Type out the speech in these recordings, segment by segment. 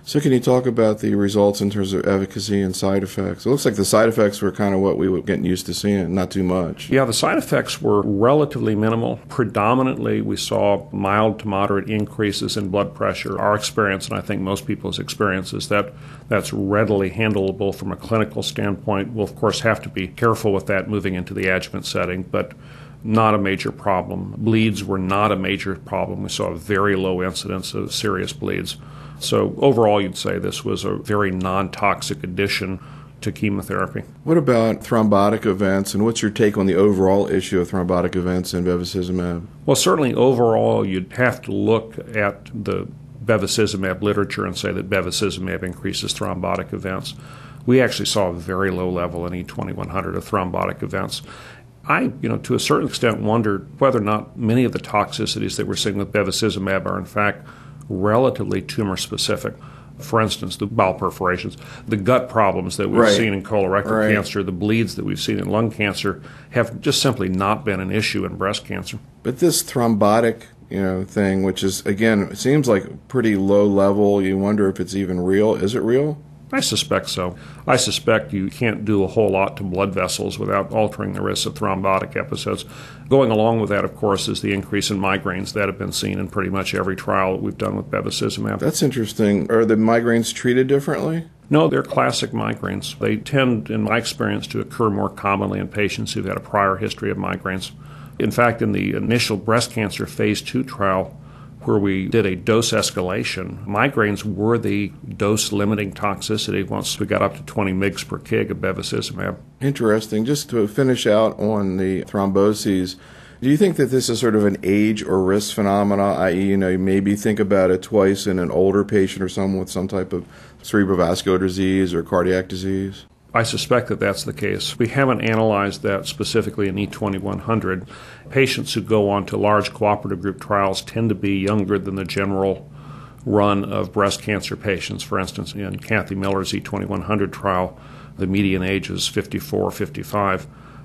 So can you talk about the results in terms of efficacy and side effects? It looks like the side effects were kind of what we were getting used to seeing, not too much. Yeah, the side effects were relatively minimal. Predominantly, we saw mild to moderate increases in blood pressure. Our experience, and I think most people's experience, is that that's readily handleable from a clinical standpoint. We'll, of course, have to be careful with that moving into the adjuvant setting, but not a major problem. Bleeds were not a major problem. We saw a very low incidence of serious bleeds. So overall, you'd say this was a very non-toxic addition to chemotherapy. What about thrombotic events, and what's your take on the overall issue of thrombotic events in bevacizumab? Well, certainly overall, you'd have to look at the bevacizumab literature and say that bevacizumab increases thrombotic events. We actually saw a very low level in E2100 of thrombotic events. I, to a certain extent, wondered whether or not many of the toxicities that we're seeing with bevacizumab are in fact relatively tumor-specific. For instance, the bowel perforations, the gut problems that we've seen in colorectal cancer, the bleeds that we've seen in lung cancer have just simply not been an issue in breast cancer. But this thrombotic thing, which is, again, it seems like pretty low level, you wonder if it's even real. Is it real? I suspect so. I suspect you can't do a whole lot to blood vessels without altering the risk of thrombotic episodes. Going along with that, of course, is the increase in migraines that have been seen in pretty much every trial that we've done with bevacizumab. That's interesting. Are the migraines treated differently? No, they're classic migraines. They tend, in my experience, to occur more commonly in patients who've had a prior history of migraines. In fact, in the initial breast cancer phase 2 trial, where we did a dose escalation, migraines were the dose-limiting toxicity once we got up to 20 mg per kg of bevacizumab. Interesting. Just to finish out on the thromboses, do you think that this is sort of an age or risk phenomena, i.e., you maybe think about it twice in an older patient or someone with some type of cerebrovascular disease or cardiac disease? I suspect that that's the case. We haven't analyzed that specifically in E2100. Patients who go on to large cooperative group trials tend to be younger than the general run of breast cancer patients. For instance, in Kathy Miller's E2100 trial, the median age is 54, 55,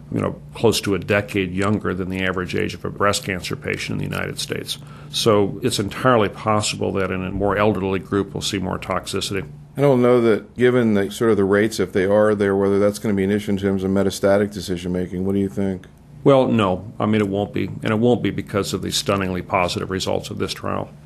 close to a decade younger than the average age of a breast cancer patient in the United States. So it's entirely possible that in a more elderly group we'll see more toxicity. I don't know that, given the sort of the rates, if they are there, whether that's going to be an issue in terms of metastatic decision-making. What do you think? Well, no. It won't be. And it won't be because of the stunningly positive results of this trial.